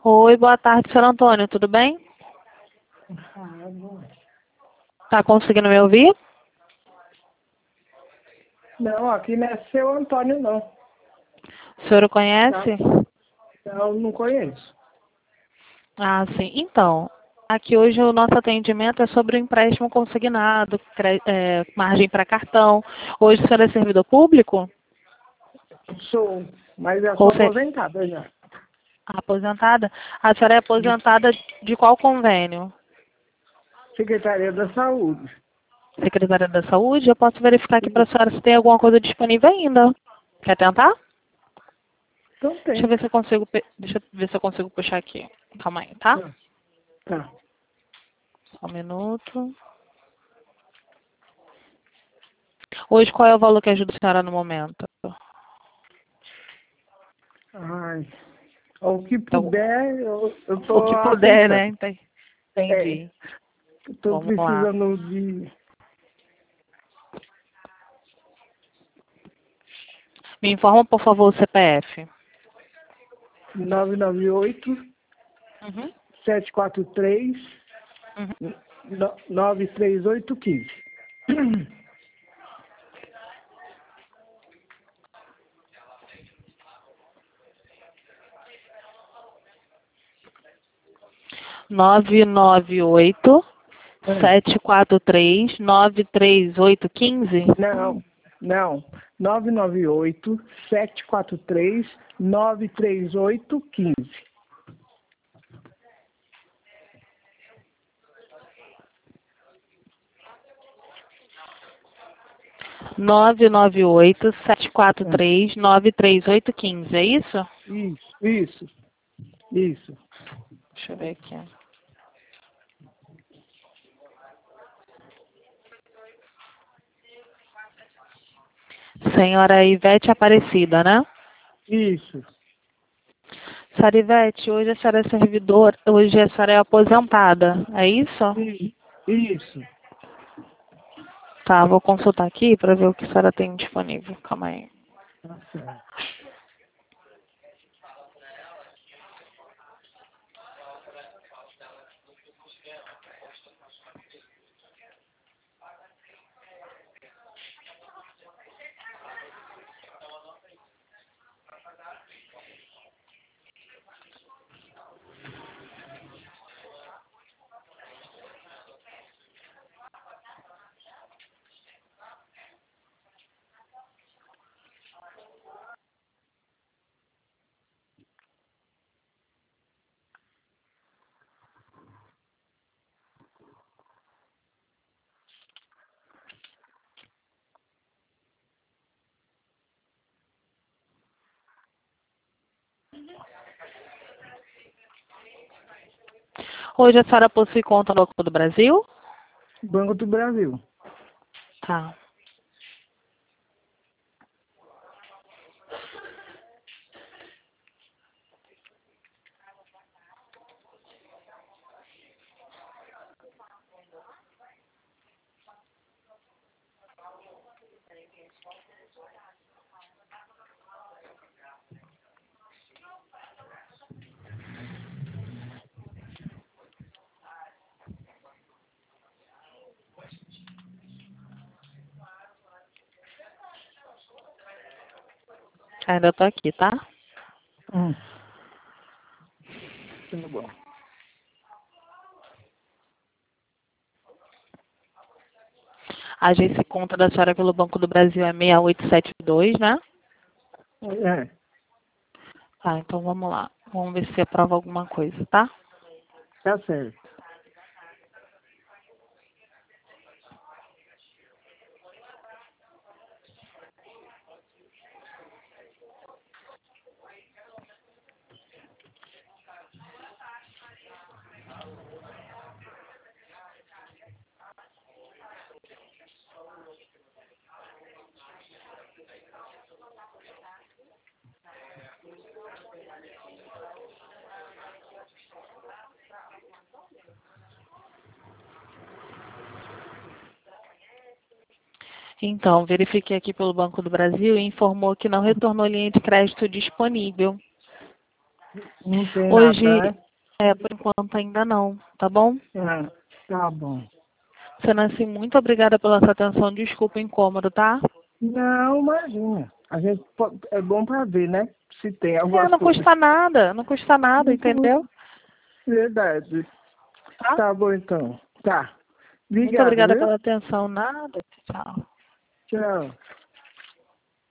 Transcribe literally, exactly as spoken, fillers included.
Oi, boa tarde, senhor Antônio, tudo bem? Ah, não. Tá conseguindo me ouvir? Não, aqui não é seu Antônio, não. O senhor o Tá? conhece? Não, não conheço. Ah, sim. Então, aqui hoje o nosso atendimento é sobre o empréstimo consignado, cre- é, margem para cartão. Hoje o senhor é servidor público? Sou, mas eu Ou sou você é aposentada já. aposentada? A senhora é aposentada de qual convênio? Secretaria da Saúde. Secretaria da Saúde? Eu posso verificar aqui para a Isso. senhora se tem alguma coisa disponível ainda. Quer tentar? Então Deixa eu tem. ver se eu consigo, pe- deixa eu ver se eu consigo puxar aqui. Calma aí, tá? Tá. Tá. Só um minuto. Hoje, qual é o valor que ajuda a senhora no momento? Ai, o que Então, puder, eu, eu o tô que puder, né? aceitando. Enten- É, Entendi. eu tô Vamos lá. precisando de Me informa, por favor, o C P F. nove nove oito, Uhum. sete quatro três, Uhum. nove três oito um cinco. nove nove oito, É. sete quatro três, nove três oito um cinco. Não, não. nove nove oito, sete quatro três, nove três oito um cinco. nove nove oito, sete quatro É. três, nove três oito um cinco. É isso? Isso, isso, isso. Deixa eu ver aqui. Senhora Ivete Aparecida, né? Isso. Senhora Ivete, hoje a senhora é servidora, hoje a senhora é aposentada, é isso? i- Isso. Tá, vou consultar aqui para ver o que a senhora tem disponível. Calma aí. Tá certo. Hoje a senhora possui conta no Banco do Brasil? Banco do Brasil. Tá. Ainda tô aqui, tá? Hum. Tá bom. A agência conta da senhora pelo Banco do Brasil é seis oito sete dois, né? É, Tá, então vamos lá. Vamos ver se aprova alguma coisa, tá? tá certo. Então, verifiquei aqui pelo Banco do Brasil e informou que não retornou linha de crédito disponível. Não tem Hoje, nada, né? é, por enquanto ainda não, tá bom? Ah, tá bom. Senassi, muito obrigada pela sua atenção. Desculpa o incômodo, tá? Não, imagina. A gente po- é bom pra ver, né? Se tem É, alguma não coisa. custa nada, não custa nada, Não custa. entendeu? Verdade. Tá? Tá bom, então. Tá. Muito Obrigado, obrigada viu? pela atenção. Nada. Tchau. Tchau.